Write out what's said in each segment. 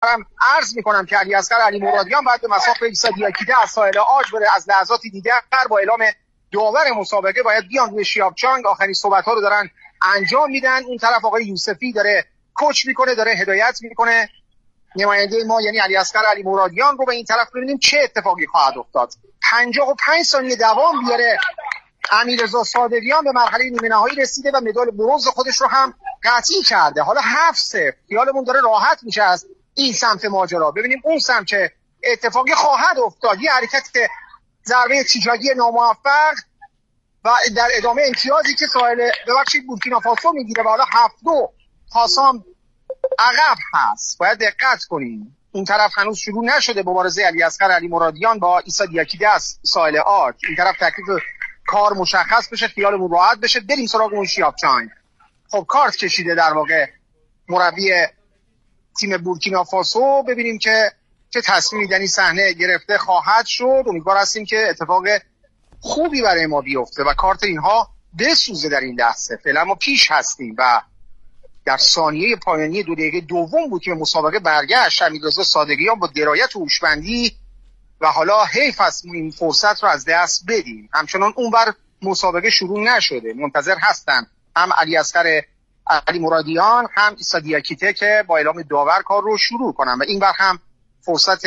دارم عرض میکنم که علیاصغر علی مرادیان بعد به مصاف عیسی دیاکیته از ساحل عاج بره. از لحظاتی دیگر با اعلام داور مسابقه باید بیان روی شیابچانگ. آخرین صحبت‌ها رو دارن انجام میدن. اون طرف آقای یوسفی داره کوچ میکنه، داره هدایت میکنه نماینده ما یعنی علیاصغر علی مرادیان رو. به این طرف ببینیم چه اتفاقی خواهد افتاد. 55 ثانیه دوام بیاره امیررضا صادقیان به مرحله نیمه نهایی رسیده و مدال برنز خودش رو هم قطعی کرده. حالا 7-0 خیالمون داره راحت میشه از این سمت ماجرا. ببینیم اون سمت چه اتفاقی خواهد افتاد. یه حرکت ضربه تیجاگی ناموفق و در ادامه امتیازی که ساحل بورکینافاسو میگیره و حالا 7-2 خاصام عقب هست. باید دقت کنیم این طرف هنوز شروع نشده مبارزه علیاصغر علی مرادیان با عیسی دیاکیته از ساحل عاج. این طرف تکلیف کار مشخص بشه، خیالمون راحت بشه، بریم سراغ اون شیابچانگ. خب کارت کشیده در واقع مربی تیم بورکینافاسو. ببینیم که چه تصمیمی در این صحنه گرفته خواهد شد. امیدوار هستیم که اتفاق خوبی برای ما بیفته و کارت اینها بسوزه در این لحظه. فعلا ما پیش هستیم و در ثانیه پایانی 2 دقیقه دوم بود که مسابقه برگشت. امیررضا صادقیان با درایت و هوشمندی و حالا حیف است این فرصت رو از دست بدیم. همچنان اونور مسابقه شروع نشده، منتظر هستن هم علیاصغر علی مرادیان هم عیسی دیاکیته که با اعلام داور کار رو شروع کنن و اینور هم فرصت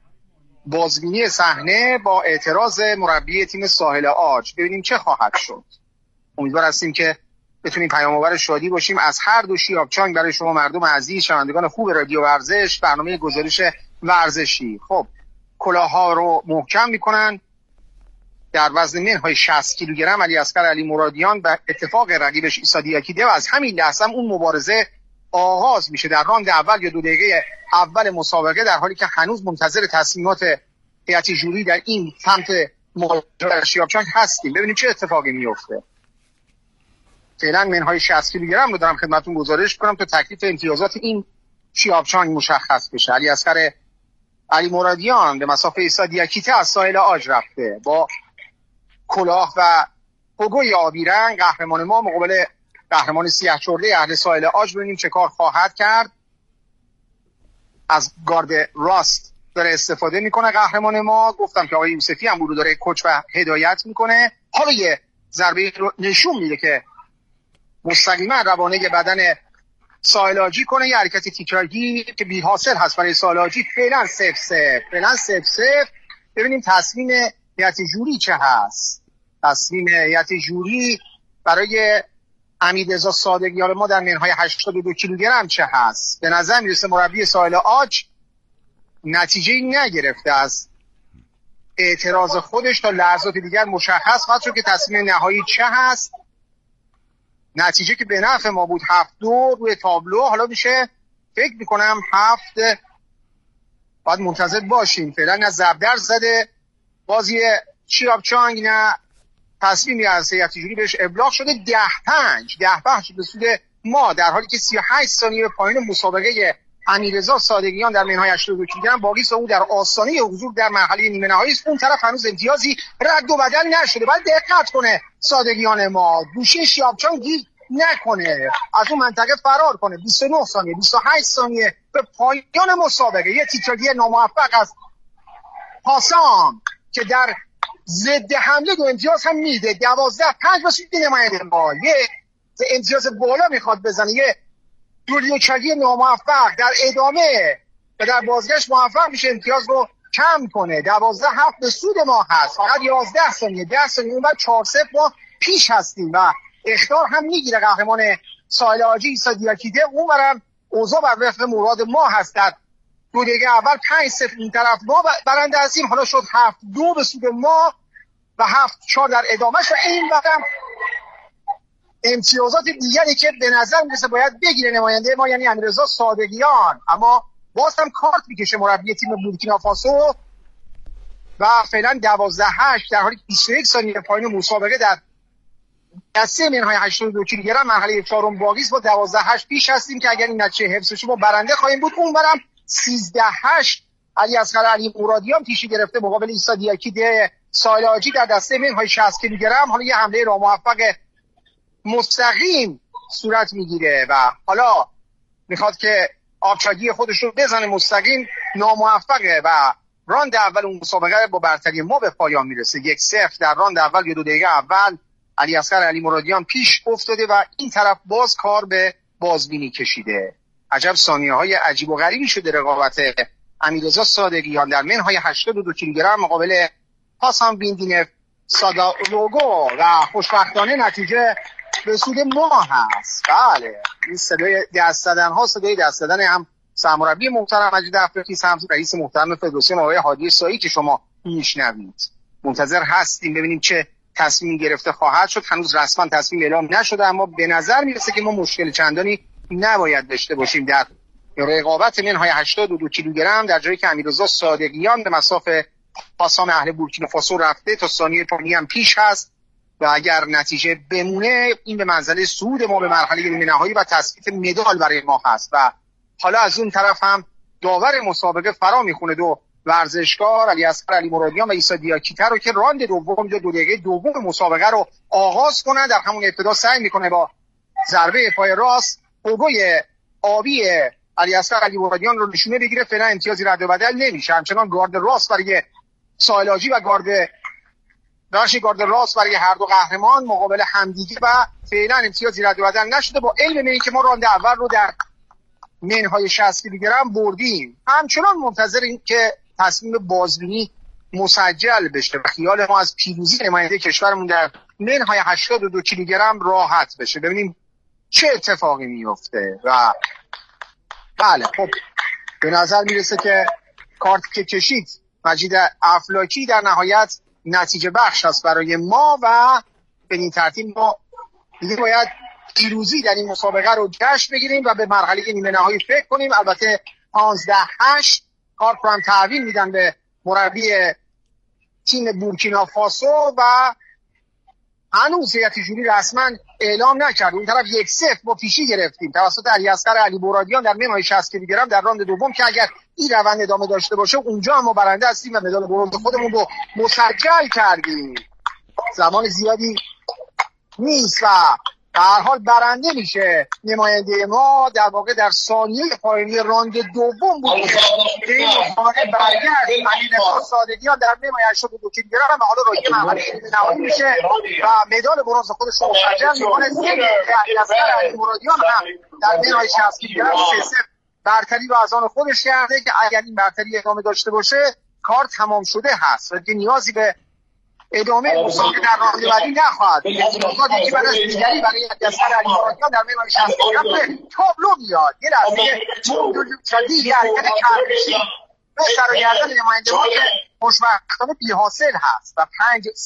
بازبینی صحنه با اعتراض مربی تیم ساحل عاج. ببینیم چه خواهد شد. امیدوار هستیم که بتونیم پیام‌آور شادی باشیم از هر دو شیابچانگ برای شما مردم عزیز، شنوندگان خوب رادیو ورزش، برنامه گزارش ورزشی. خب کلاه‌ها رو محکم میکنن. در وزن منهای 60 کیلوگرم علیاصغر علی مرادیان به اتفاق رقیبش عیسی دیاکیته و از همین لحظه اون مبارزه آغاز میشه در راند اول یا 2 دقیقه اول مسابقه، در حالی که هنوز منتظر تصمیمات هیئت جوری در این سمت مبارزه شیابچانگ هستیم. ببینیم چه اتفاقی میفته. فعلا منهای 60 کیلوگرم رو دارم خدمتتون گزارش کنم تا تکلیف امتیازات این شیابچانگ مشخص بشه. علیاصغر علی مرادیان به مسافه عیسی دیاکیته از ساحل عاج رفته با کلاه و پگوی آبی رنگ. قهرمان ما مقابل قهرمان سیاه چرده اهل ساحل عاج. ببینیم چه کار خواهد کرد. از گارد راست داره استفاده میکنه قهرمان ما. گفتم که آقای یوسفی هم رو داره کوچ و هدایت میکنه. حالا یه ضربه رو نشون میده که مستقیما روانه بدن ساحل عاجی کنه. یه حرکت تیکراگی که بی حاصل هست برای ساحل عاجی. فعلا 0-0. ببینیم تصمیم هیئت جوری چه هست. تصمیم هیئت جوری برای امیررضا صادقیان ما در منهای 82 کیلوگرم چه هست. به نظر میرسه مربی ساحل عاج نتیجه نگرفته از اعتراض خودش. تا لحظات دیگر مشخص خواهد شد که تصمیم نهایی چه هست. نتیجه که به نفع ما بود 7-2 روی تابلو، حالا میشه فکر میکنم 7. باید منتظر باشیم. فعلا نه زبدر زده بازی شیابچانگ نه تصمیمی از هیئت جوری بهش ابلاغ شده. 10-5 به سود ما، در حالی که 38 ثانیه به پایان مسابقه امیررضا صادقیان در منهای 82 کیلوگرم باقی است. او در آستانه حضور در مرحله نیمه نهایی است. اون طرف هنوز امتیازی رد و بدل نشده. باید دقت کنه صادقیان ما گوشه شیابچانگ گیر نکنه، از اون منطقه فرار کنه. 29 ثانیه 28 ثانیه به پایان مسابقه. یه تیکراگی ناموفق از حسام که در ضد حمله 2 امتیاز هم میده. 12-5 واسه نماینده ما. یه امتیاز بالا میخواد بزنه. یه دوریوچاگی ناموفق در ادامه و در بازگشت موفق میشه امتیاز رو کم کنه. 12-7 به سود ما هست. فقط 11 ثانیه 10 ثانیه اون بعد 4-0 ما پیش هستیم و اخطار هم میگیره قهرمان ساحل عاجی عیسی دیاکیته. اون برم اوضاع بر وفق مراد ما هست. در 2 دقیقه اول 5-0 این طرف ما برنده هستیم. حالا شد 7-2 به سود ما و 7-4 در ادامهش و این برم امتیازات دیگری که به نظر میرسه باید بگیره نماینده ما یعنی امیررضا صادقیان. اما باز هم کارت میکشه مربی تیم بورکینافاسو و فعلا 12-8 در حالی 21 ثانیه پایان مسابقه در دسته منهای 82 کیلوگرم مرحله 4 باقی است. با 12-8 پیش هستیم که اگر این نتیجه حفظ بشه ما برنده خواهیم بود. اونورم 13-8 علیاصغر علی مرادیان پیشی گرفته مقابل عیسی دیاکیته ساحل عاجی در دسته منهای 60 کیلوگرم. حالا یه حمله ناموفق مستقیم صورت میگیره و حالا میخواد که آبچگی خودش رو بزنه مستقیم ناموفقه و راند اول اون مسابقه با برتری ما به پایان میرسه. 1-0 در راند اول یا 2 دقیقه اول علیاصغر علی مرادیان پیش افتاده و این طرف باز کار به بازبینی کشیده. عجب ثانیه‌های عجیب و غریبی شده رقابت امیررضا صادقیان در منهای 82 کیلوگرم مقابل حسن بیندینف سادالوگو و خوشبختانه نتیجه به سود ما هست. بله این صدای دست زدن ها صدای دست زدن هم سرمربی محترم مجید افرقی، هم رئیس محترم فدراسیون آقای هادی سایی که شما میشنوید. منتظر هستیم ببینیم چه تصمیم گرفته خواهد شد. هنوز رسما تصمیم اعلام نشده اما به نظر میرسه که ما مشکل چندانی نباید داشته باشیم در رقابت منهای 82 کیلوگرم، در جایی که امیررضا صادقیان به مصاف پاسام اهل بورکینافاسو رفته تا ثانیه پانی هم پیش هست و اگر نتیجه بمونه این به منزله صعود ما به مرحله نیمه نهایی و تثبیت مدال برای ما هست. و حالا از اون طرف هم داور مسابقه فرا میخونه دو ورزشکار علیاصغر علی مرادیان و عیسی دیاکیته رو که راند دوم یا 2 دقیقه دوم مسابقه رو آغاز کنن. در همون ابتدا سعی میکنه با ضربه پای راست اوگوی آبی علیاصغر علی مرادیان رو نشونه بگیره. فعلا امتیازی رد و بدل نمیشه. همچنان گارد راست برای سایلاجی و گارد راست برای هر دو قهرمان مقابل همدیگه و فعلا امتیازی رد و بدل نشده، با علم اینکه ما راند اول رو در منهای 60 کیلوگرم بردیم. همچنان منتظریم که تصمیم بازبینی مسجل بشه و خیال ما از پیروزی نماینده کشورمون در منهای 82 کیلوگرم راحت بشه، ببینیم چه اتفاقی میفته. و بله خب به نظر میرسه که کارت که کشید مجید افلاکی در نهایت نتیجه بخش است برای ما و به این ترتیب ما دیگه باید پیروزی در این مسابقه رو جشن بگیریم و به مرحله نیمه نهایی فکر کنیم. البته 15-8 کارت رو هم تحویل میدن به مربی تیم بورکینافاسو و هنوز هیئت جوری رسما اعلام نکرد. اون طرف 1-0 ما پیشی گرفتیم توسط علیاصغر علی مرادیان در منهای 60 کیلوگرم در راند دوم که اگر این روند ادامه داشته باشه اونجا هم ما برنده هستیم و مدال برنز خودمون رو مسجل کردیم. زمان زیادی نیست و به هر حال برنده میشه نماینده ما. در واقع در ثانیه پایانی راند دوم بود که این مسابقه برگشت امیررضا صادقیان در منهای 82 کیلوگرم و حالا راهی مرحله نهایی میشه و مدال برنز خودش رو مسجل میکنه. علیاصغر علی مرادیان هم در منهای 60 کیلوگرم 3-0 برتری رو از آن خودش کرده که اگر این برتری ادامه داشته باشه کار تمام شده هست و دیگه نیازی به ادامه مسابقه در راند بعدی نخواهد. نکاتی که بعد از دیگری برای علیاصغر علی مرادیان در منهای 60 کیلوگرم تابلو میاد. یه لحظه شدید حرکت کرکشی به سر و گردن نماینده ما که خوشبختانه بی حاصل هست و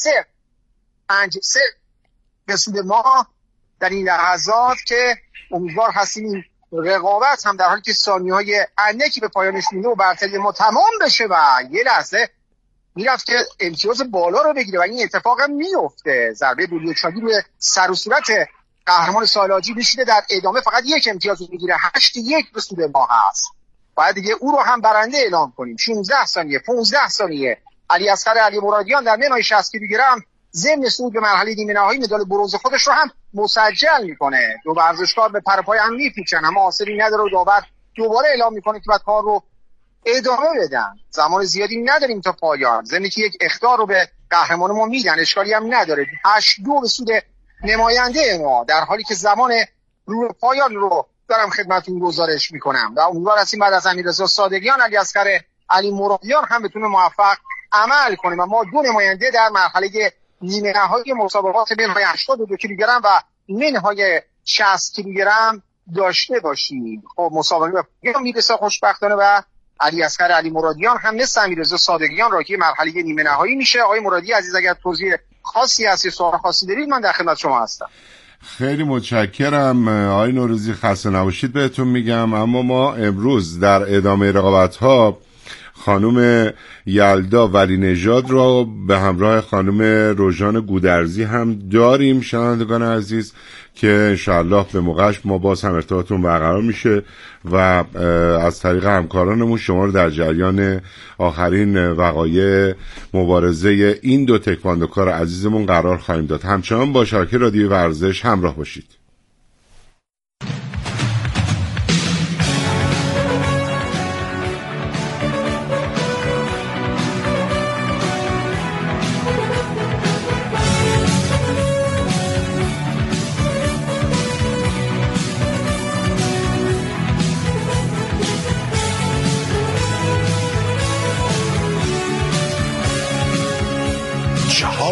5-0 به سود ما در این لحظات که امیدوار هستیم این رقابت هم در حالی که ثانیه‌های اندکی به پایانش مونده و برتری ما تمام بشه و یه لحظه میرفت که امتیاز بالا رو بگیره و این اتفاق هم میفته. ضربه بولیوچاگی روی سر و صورت قهرمان سالاجی میشیده در ادامه فقط 1 امتیاز میگیره. 8-1 به سود ما هست. باید دیگه او رو هم برنده اعلام کنیم. 16 ثانیه 15 ثانیه علیاصغر علی مرادیان در منهای 60 کیلوگرم ضمن صعود به مرحله نیمه نهایی مدال برنز خودش رو هم مسجل میکنه. دو ورزشکار به پر پای هم میپیچن اما حاصلی نداره و داور دوباره اعلام میکنه که بعد کار رو ادامه بدن. زمان زیادی نداریم تا پایان. ضمن که یک اخطار رو به قهرمان ما میدن، اشکالی هم نداره. 8-2 به سود نماینده ما، در حالی که زمان رو پایان رو دارم خدمتتون گزارش میکنم و امیدوار هستیم بعد از امیررضا صادقیان علیاصغر علی مرادیان هم بتونه موفق عمل کنیم و ما 2 نماینده در مرحله نیمه نهایی مسابقات منهای 82 کیلوگرم و منهای 60 کیلوگرم داشته باشیم. خب مسابقه به پایان میرسه خوشبختانه و علیاصغر علی مرادیان هم مثل امیررضا صادقیان راهی مرحله نیمه نهایی میشه. آقای مرادی عزیز اگر توضیح خاصی هست یا سوال خاصی دارید من در خدمت شما هستم. خیلی متشکرم آقای نوروزی، خسته نباشید بهتون میگم. اما ما امروز در ادامه رقابت‌ها خانم یلدا ولی نژاد را به همراه خانم روژان گودرزی هم داریم شنوندگان عزیز که انشاءالله به موقعش ما باز هم ارتباطمون برقرار میشه و از طریق همکارانمون شما رو در جریان آخرین وقایع مبارزه این دو تکواندوکار عزیزمون قرار خواهیم داد. همچنان با شبکه رادیو ورزش همراه باشید.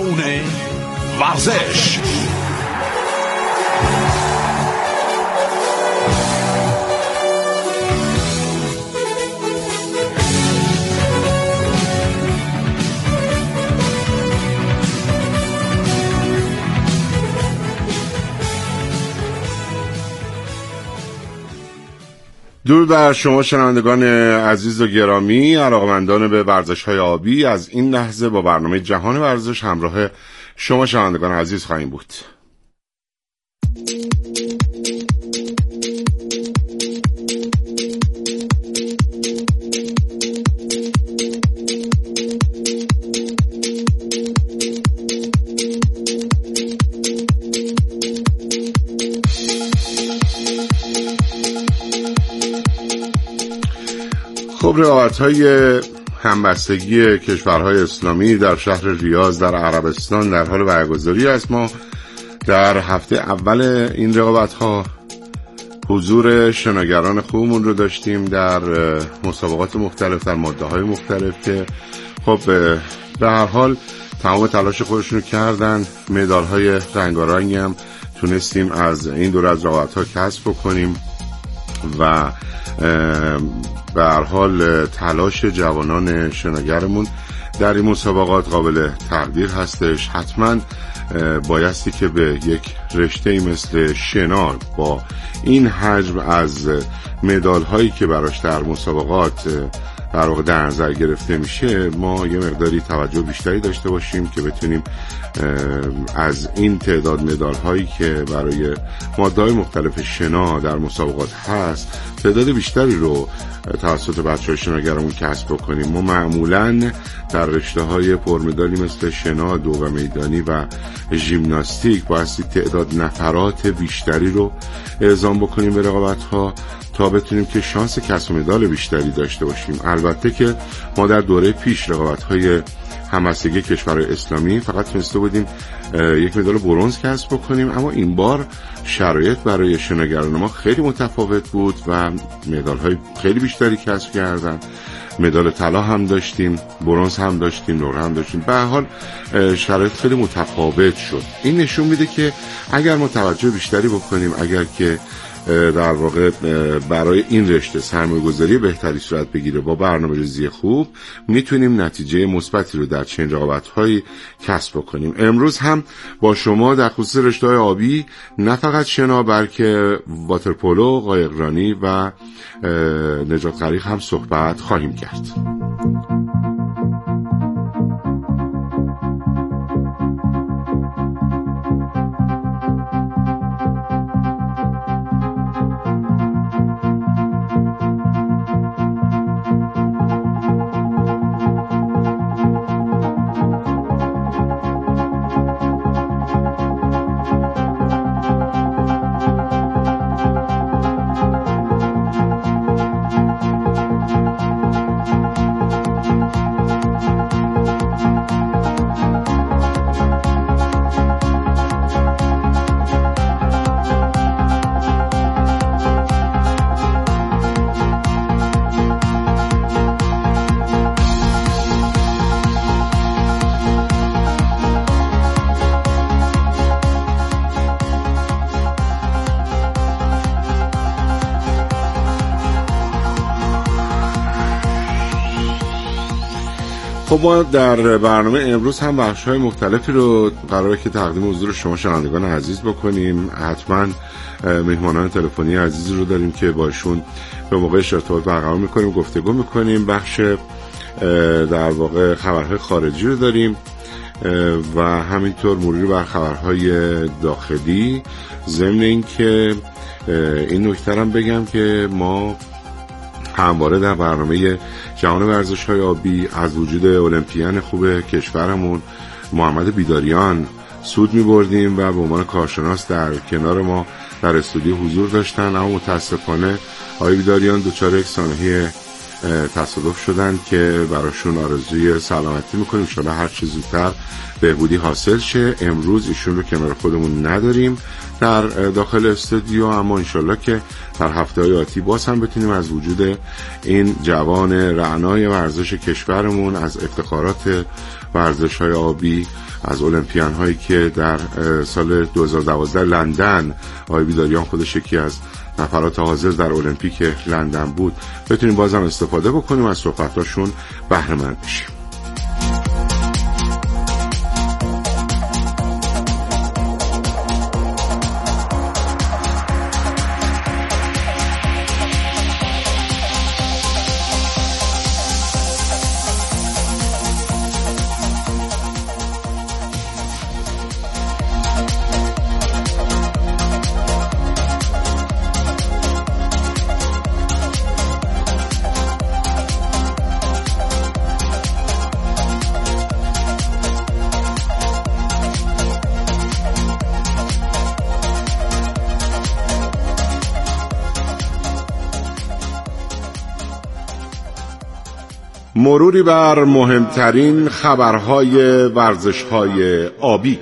زون ورزش. درود بر شما شنوندگان عزیز و گرامی، علاقه‌مندان به ورزش‌های آبی. از این لحظه با برنامه جهان ورزش همراه شما شنوندگان عزیز خواهیم بود. خب، رقابت‌های همبستگی کشورهای اسلامی در شهر ریاض در عربستان در حال برگزاری است. ما در هفته اول این رقابت‌ها حضور شناگران خوبمون رو داشتیم در مسابقات مختلف، در ماده‌های مختلف که خب به هر حال تمام تلاش خودشون رو کردن. مدال‌های رنگارنگی هم تونستیم از این دور از رقابت‌ها کسب بکنیم و به هر حال تلاش جوانان شناگرمون در این مسابقات قابل تقدیر هستش. حتما بایستی که به یک رشته مثل شنا با این حجم از مدال هایی که براش در مسابقات در واقع در نظر گرفته میشه، ما یه مقداری توجه بیشتری داشته باشیم که بتونیم از این تعداد مدال هایی که برای ماده‌های مختلف شنا در مسابقات هست تعداد بیشتری رو توسط بچه‌های شناگرمون کسب بکنیم. ما معمولاً در رشته‌های پرمدالی مثل شنا، دوغ میدانی و ژیمناستیک بایستی تعداد نفرات بیشتری رو اعزام بکنیم به رقابت‌ها تا بتونیم که شانس کسب مدال بیشتری داشته باشیم. البته که ما در دوره پیش رقابت‌های همبستگی کشورهای اسلامی فقط تونسته بودیم یک مدال برنز کسب بکنیم، اما این بار شرایط برای شناگران ما خیلی متفاوت بود و مدال‌های خیلی بیشتری کسب کردن. مدال طلا هم داشتیم، برنز هم داشتیم، نقره هم داشتیم. به هر حال شرایط خیلی متفاوت شد. این نشون میده که اگر ما توجه بیشتری بکنیم، اگر که در واقع برای این رشته سرمایه‌گذاری بهتری صورت بگیره با برنامه‌ریزی خوب، میتونیم نتیجه مثبتی رو در چنین رقابت‌هایی کسب کنیم. امروز هم با شما در خصوص رشته‌های آبی نه فقط شنا بلکه واترپولو، قایقرانی و نجات غریق هم صحبت خواهیم کرد. خب، ما در برنامه امروز هم بخش‌های مختلفی رو قراره که تقدیم حضور شما شنوندگان عزیز بکنیم. حتما مهمانان تلفنی عزیزی رو داریم که باشون به موقع ارتباط برقرار می‌کنیم، گفتگو می‌کنیم. بخش در واقع خبرهای خارجی رو داریم و همینطور مروری بر خبرهای داخلی. ضمن این که این نکته هم بگم که ما همواره در برنامه جهان ورزش‌های آبی از وجود المپیان خوب کشورمون محمد بیداریان سود می‌بردیم و به عنوان کارشناس در کنار ما در استودیو حضور داشتن، اما متاسفانه آقای بیداریان دچار یک سانحه تصادف شدن که براشون آرزوی سلامتی میکنیم، انشالله هر چه زودتر بهبودی حاصل شه. امروز ایشون رو کنار خودمون نداریم در داخل استودیو، اما انشالله که در هفته‌های آتی باز هم بتونیم از وجود این جوان رعنای ورزش کشورمون، از افتخارات ورزش‌های آبی، از المپیان هایی که در سال 2012 لندن آقای بیداریان خودش یکی از نفرات حاضر در المپیک لندن بود، بتونیم بازم استفاده بکنیم از صحبتاشون بهره مند بشیم. مروری بر مهمترین خبرهای ورزش‌های آبی.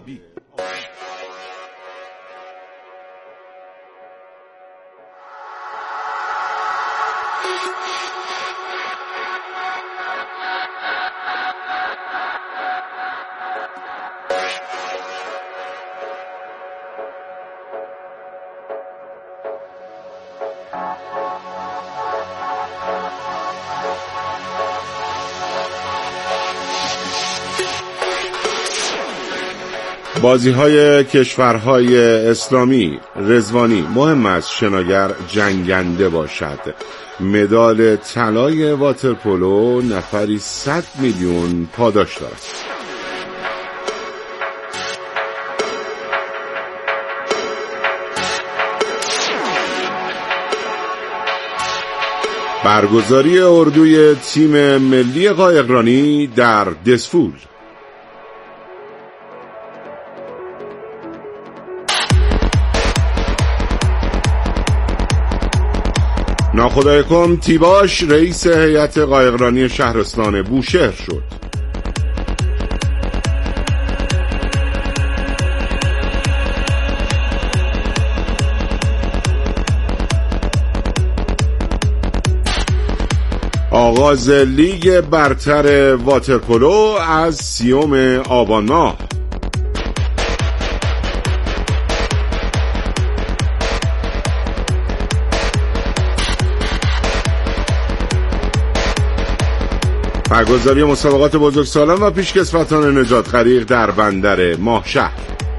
بازی‌های کشورهای اسلامی. رضوانی: مهم است شناگر جنگنده باشد. مدال طلای واترپولو نفری 100 میلیون پاداش دارد. برگزاری اردوی تیم ملی قایقرانی در دسفول. ناخدایکم تیباش رئیس هیئت قایقرانی شهرستان بوشهر شد. آغاز لیگ برتر واترپولو از 30 آبان ماه. برگزاری مسابقات بزرگسالان و پیشکسوتان نجات غریق در بندر ماهشهر.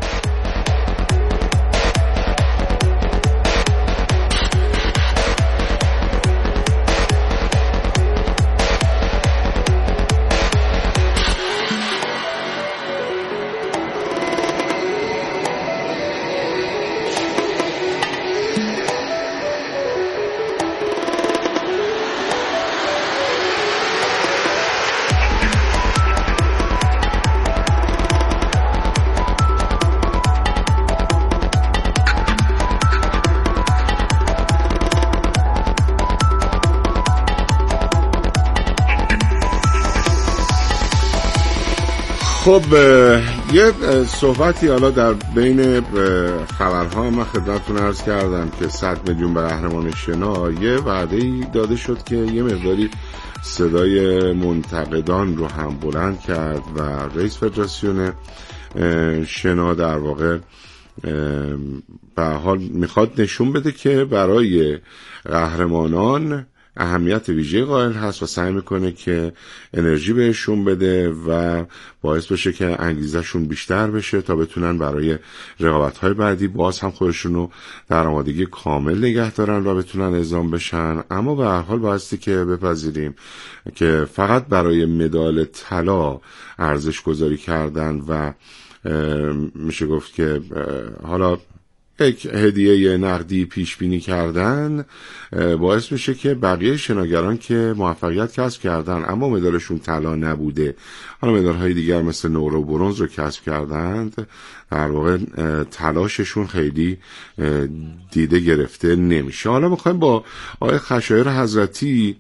خب یه صحبتی حالا در بین خبرها من خدمتتون عرض کردم که 100 میلیون به قهرمان شنا. یه وعده‌ای داده شد که یه مقداری صدای منتقدان رو هم بلند کرد و رئیس فدراسیون شنا در واقع به حال میخواد نشون بده که برای قهرمانان اهمیت ویژه قائل هست و سعی میکنه که انرژی بهشون بده و باعث بشه که انگیزشون بیشتر بشه تا بتونن برای رقابت‌های بعدی باز هم خودشونو در آمادگی کامل نگه دارن و بتونن اعزام بشن. اما به هر حال بایستی که بپذیریم که فقط برای مدال طلا ارزش گذاری کردن و میشه گفت که حالا یک هدیه نقدی پیش بینی کردن باعث میشه که بقیه شناگران که موفقیت کسب کردن اما مدالشون طلا نبوده، حالا مدال‌های دیگر مثل نقره و برنز رو کسب کردند، در واقع تلاششون خیلی دیده گرفته نمیشه. حالا میخوایم با آقای خشایار حضرتی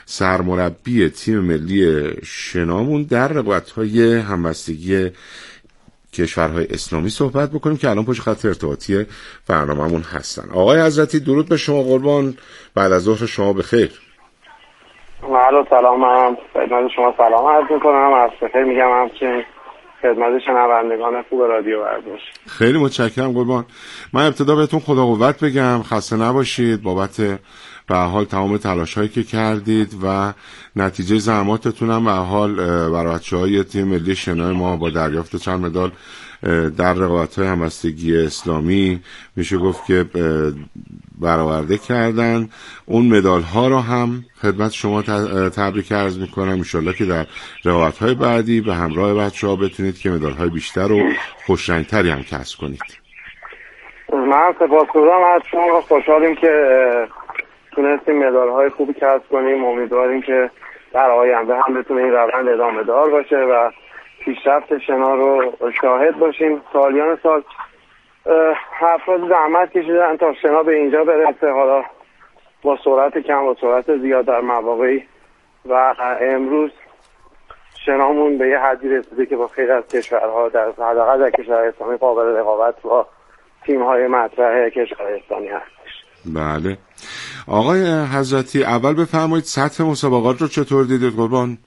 سرمربی تیم ملی شنامون در رقابت‌های همبستگی کشورهای اسلامی صحبت بکنیم که الان پشت خط ارتباطی برنامه‌مون هستن. آقای حضرتی درود به شما قربان، بعد از ظهر شما بخیر. سلام، خدمت شما سلام عرض میکنم، از بخیر میگم، همچنین خدمت شنوندگان خوب رادیو ورزش. خیلی متشکرم قربان. من ابتدا بهتون خدا قوت بگم، خسته نباشید بابت به حال تمام تلاش‌هایی که کردید و نتیجه زحماتتون هم به حال برای بچه‌های تیم ملی شنا ما با دریافت چند مدال در رقابت‌های همبستگی اسلامی میشه گفت که برآورده کردن. اون مدال‌ها رو هم خدمت شما تبریک عرض می‌کنم. ان شاءالله که در رقابت‌های بعدی به همراه بچه‌ها بتونید که مدال‌های بیشتر و خوشرنگ‌تری هم کسب کنید. من سپاسگزارم از شما، خوشحالیم که تونستیم مدال‌های خوبی کسب کنیم. امیدواریم که در آینده هم بتونه این روند ادامه دار باشه و پیشرفت شنا رو شاهد باشیم. سالیان سال افراد زحمت کشیدن تا شنا به اینجا برسه، حالا با سرعت کم و سرعت زیاد در مواقعی، و امروز شنامون به یه حدی رسیده که با خیلی از کشورها در حداقل در کشورهای اسلامی قابل رقابت با تیم‌های مطرح کشورهای اسلامی هستش. بله. آقای حضرتی اول بفرمایید سطح مسابقات رو چطور دیدید قربان؟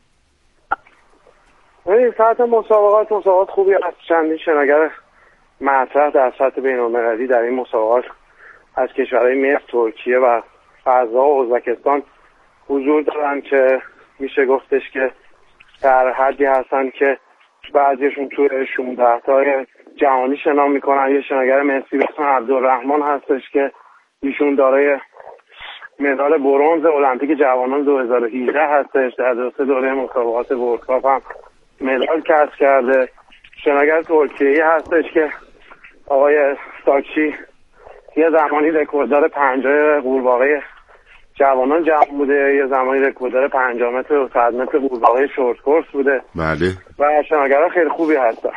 سطح مسابقات خوبی است. چندین شناگر مطرح در سطح بین‌المللی در این مسابقات از کشورهای مصر، ترکیه و فضا و ازبکستان حضور دارن که میشه گفتش که در حدی هستن که بعضیشون توی 16 تای جهانی شنا میکنن. یه شناگر مصری به اسم عبدالرحمن هستش که ایشون دارای مدال برنز المپیک جوانان 2018 هستش. در 2 دوره مسابقات ورلد کاپ هم مدال کسب کرده. شناگر ترکیه‌ای هستش که آقای ساکچی یه زمانی رکورددار 50 قورباغه جوانان جمع بوده، یه زمانی رکورددار 50 متر و 100 متر قورباغه شورت کورس بوده. بله. و شناگرها خیلی خوبی هستن.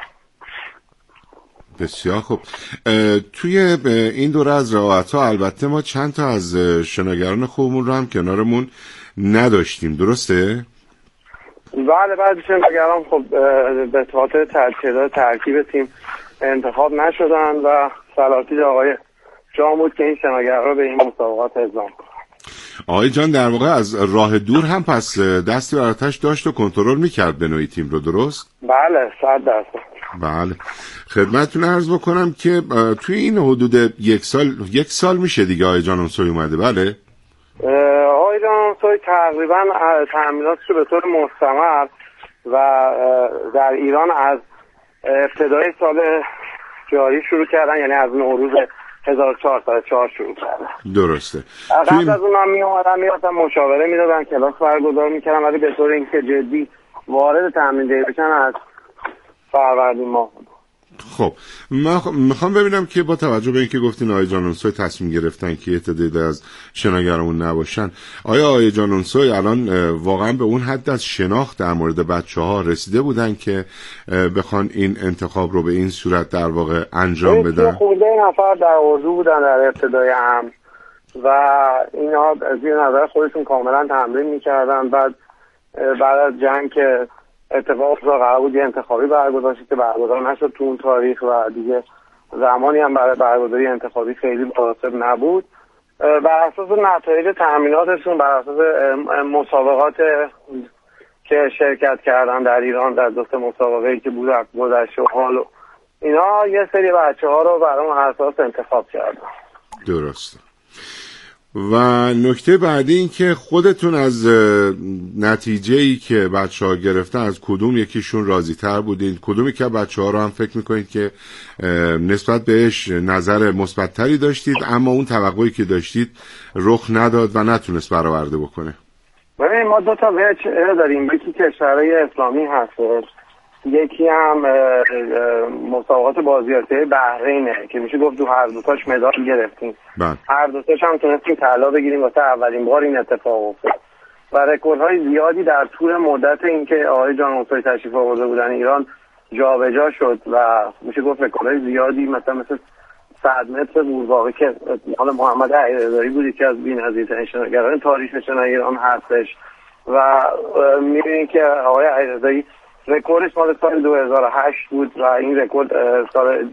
بسیار خوب. توی این دوره از رقابت‌ها البته ما چند تا از شناگران خوبمون رو هم کنارمون نداشتیم، درسته؟ بله، بعضی شناگران خب به خاطر ترکیب تیم انتخاب نشدن و سلاطین آقای جان بود که این شناگرها به این مسابقات اعزام کنن. آقای جان در واقع از راه دور هم پس دستی بر آتش داشت و کنترل میکرد به نوعی تیم رو، درست؟ بله، 100%. بله. خدمتتون عرض بکنم که توی این حدود یک سال میشه دیگه آقای جان اونسوی اومده. بله. آقای جان اونسوی تقریبا تأمیناتش رو به طور مستمر و در ایران از ابتدای سال جاری شروع کردن، یعنی از نوروز 1404 شروع کردن. درسته. قبل از اون هم میادن مشاوره میدادن، کلاس برگزار میکردن، ولی به طور اینکه جدی وارد تمرین دهی بشن از فروردین ماه. خب من میخوام ببینم که با توجه به اینکه گفتین آقای جانونسوی تصمیم گرفتن که تعدادی از شناگرمون نباشن، آقای جانونسوی الان واقعا به اون حد از شناخت در مورد بچه‌ها رسیده بودن که بخوان این انتخاب رو به این صورت در واقع انجام بدن؟ خورده نفر در اردو بودن در ابتدای هم و اینا از این نظر خودشون کاملا تمرین میکردن. بعد از جنگ که اتفاق قرار بود یه انتخابی برگزار شد که برگزار نشد تو اون تاریخ و دیگه زمانی هم برای برگزاری انتخابی خیلی مناسب نبود. بر اساس نتایج تأمیناتشون، بر اساس مسابقات که شرکت کردن در ایران در 2 مسابقه‌ای که بود گذشته و حال و اینا، یه سری بچه‌ها رو بر اون اساس انتخاب کردن. درسته. و نکته بعدی این که خودتون از نتیجه‌ای که بچه‌ها گرفتن از کدوم یکیشون راضی تر بودین؟ کدومی که بچه‌ها رو هم فکر میکنید که نسبت بهش نظر مثبت‌تری داشتید اما اون توقعی که داشتید رخ نداد و نتونست برآورده بکنه؟ ببین ما 2 تا وجه داریم، یکی کشورهای اسلامی هست، یکی هم مسابقات بازیافته بحرینه که میشه گفت تو هر دو تاش مدال گرفتیم. هر دو تاش هم تونستیم طلا بگیریم واسه اولین بار این اتفاق افتاد و رکوردهای زیادی در طول مدت اینکه آقای جان اونسوی تشریف آورده بودن ایران جابجا شد و میشه گفت رکوردهای زیادی مثل 100 متر قورباغه که حالا محمد علیرضایی بود که از بی‌نظیرترین شناگران تاریخ شنا ایران هستش و می‌بینید که آقای علیرضایی رکوردش مال سال 2008 بود و این رکورد سال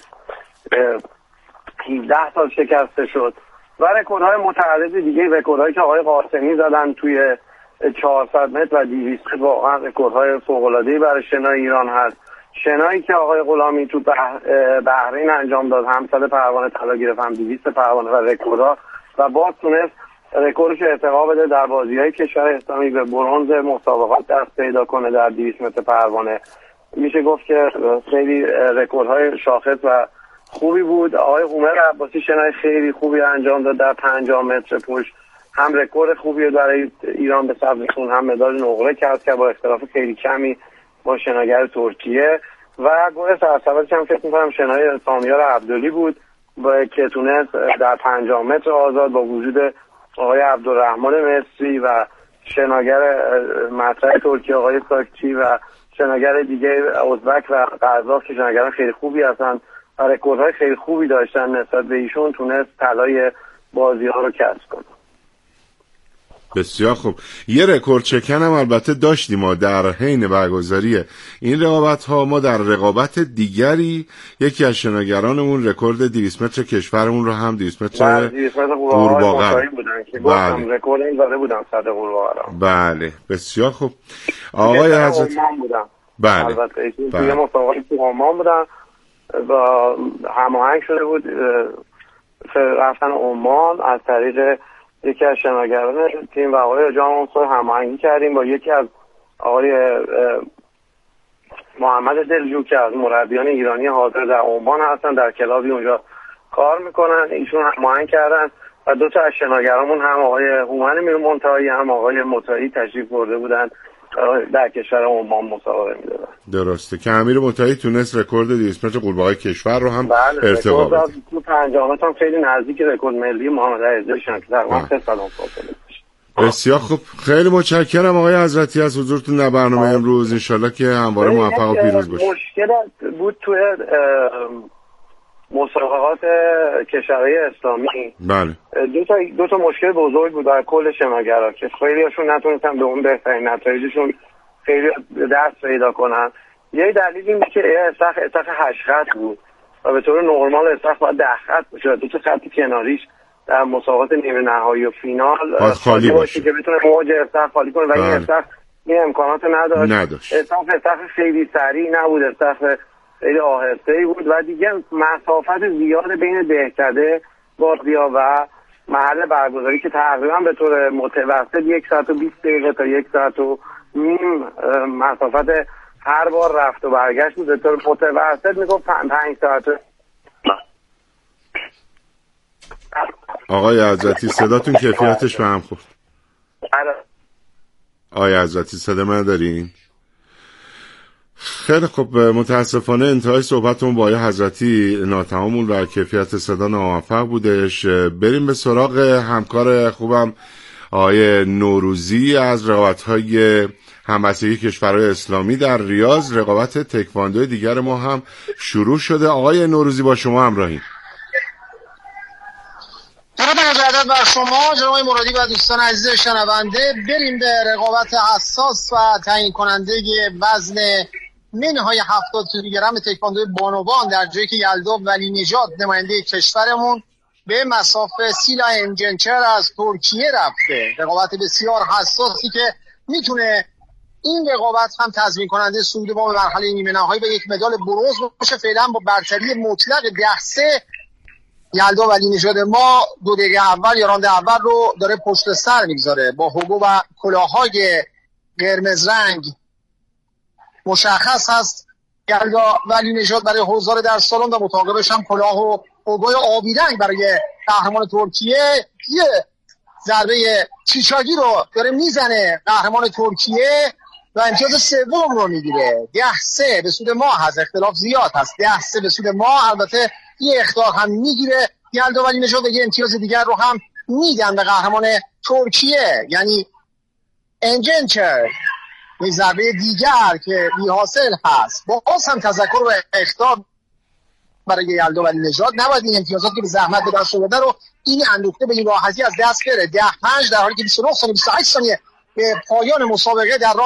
17 سال شکسته شد و رکوردهای متعدد دیگه، رکوردهایی که آقای قاسمی زدن توی 400 متر و 200 متر واقعا رکوردهای فوق‌العاده‌ای برای شنای ایران هست. شنایی که آقای غلامی تو بحرین انجام داد، هم 100 پروانه طلا گرفت، هم 200 پروانه و رکوردها، و باز تونست رکوردش ارتقا بده در بازی‌های کشور اسلامی به برنز مسابقات دست پیدا کنه در 200 متر پروانه. میشه گفت که خیلی رکوردهای شاخص و خوبی بود. آقای هومر عباسی شنای خیلی خوبی انجام داد در 50 متر پشت، هم رکورد خوبی برای ایران به ثبتشون، هم مدال نقره کسب کرد با اختلاف خیلی کمی با شناگر ترکیه. و گل سرسبدش هم فکر می‌کنم شنای سامیار عبدلی بود که تونست در 50 متر آزاد با وجود آقای عبدالرحمن مصری و شناگر مطرح ترکیه آقای ساکچی و شناگر دیگه ازبک و قزاق که شناگران خیلی خوبی هستن و رکوردهای خیلی خوبی داشتن نسبت به ایشون، تونست طلای بازی‌ها رو کسب کنه. بسیار خوب. یه رکورد چکن هم البته داشتیم ما در حین برگزاری این رقابت ها. ما در رقابت دیگری یکی از شناگرانمون رکورد 200 متر کشورمون رو هم 200 متر قورباغه بودن که گفتم رکورد این زده بودن 100 قورباغه. بله بسیار خوب. آقای حضرت بله البته توی مسابقه تو عمان بودن و هماهنگ شده بود، رفتن عمان از طریق یکی از شناگران تیم و آقای جان عنصر هماهنگی کردیم با یکی از آقای محمد دلجو که از مربیان ایرانی حاضر در عمان هستن، در کلابی اونجا کار میکنن. ایشون هماهنگ کردن و دو تا از شناگرامون هم آقای هومن میرمنتهایی هم آقای مطاعی تشریف برده بودن در کشور عمان مسابقه میدادن. درسته که امیر مطاعی تونست رکورد 200 متر قورباغه کشور رو هم ارتقا بده. بله تو 50 متر هم خیلی نزدیک رکورد ملی محمد علیرضایی شد که تقریبا 3 سال فاصله داشت. بسیار خوب. خیلی متشکرم آقای حضرتی از حضورتون در برنامه امروز. انشالله که همواره موفق و پیروز باشید. مشکل بود توی مسابقات کشورهای اسلامی. بله. دو تا مشکل بزرگ بود در کل شناگرها که خیلی هاشون نتونستن به اون بهترین نتایجشون خیلی دست پیدا کنن. یه دلیل این که استخ 8 خط بود و به طور نرمال استخ باید 10 خط باشه. دو تا خط کناریش در مسابقات نیمه نهایی و فینال خالی باشه که بتونه موج استخ خالی کنه و این استخ این امکانات نداشت. استخ خیلی سریع نبود، استخ خیلی آهسته‌ای بود و دیگه مسافت زیاد بین دهکده بازی‌ها و محل برگزاری که تقریبا به طور متوسط 1 ساعت و 20 دقیقه تا 1 ساعت و نیم مسافت هر بار رفت و برگشت بود. به طور متوسط میگفت 5 ساعت. آقای حضرتی صداتون کیفیتش به هم خورد. آقای حضرتی صدا من دارین؟ خیلی خب متاسفانه انتهای صحبتمون با آقای حضرتی ناتمام و کیفیت صدا ناموفق بودش. بریم به سراغ همکار خوبم آقای نوروزی از رقابت‌های همبستگی کشورهای اسلامی در ریاض. رقابت تکواندو دیگر ما هم شروع شده. آقای نوروزی با شما همراهیم. درود مجدد بر شما جناب مرادی و دوستان عزیز شنونده. بریم به رقابت حساس و تعیین کننده وزن منهای 70 کیلوگرم تکواندو بانوان در جایی که یلدا ولی نژاد نماینده کشورمون به مسافه سیلا انجنچر از ترکیه رفته. رقابت بسیار حساسی که میتونه این رقابت هم تضمین کننده صعود ما به مرحله نیمه نهایی و یک مدال برنز باشه. فعلا با برتری مطلق 10-3 یلدا ولی نژاد ما 2 دقیقه اول یا راند اول رو داره پشت سر میگذاره. با هوگو و کلاه‌های قرمز رنگ مشخص هست یلدا ولی نژاد برای حضار در سالن و مطابقش هم کلاه و هوگوی آبی رنگ برای قهرمان ترکیه. یه ضربه چیچاگی رو داره میزنه قهرمان ترکیه و امتیاز سوم رو میگیره. 10-3 به سود ما هست، اختلاف زیاد هست. 10-3 به سود ما. البته یه اخطار هم میگیره یلدا ولی نژاد، یه امتیاز دیگر رو هم میدن به قهرمان ترکیه یعنی انجنچر. این ضربه دیگر که بی حاصل هست. باز هم تذکر و اخطار برای یلدا ولی نژاد. نباید این امتیازات که به زحمت به دست آورده رو این اندوخته به این راحتی از دست بره. 10-5 در حالی که 29 ثانیه 28 ثانیه به پایان مسابقه در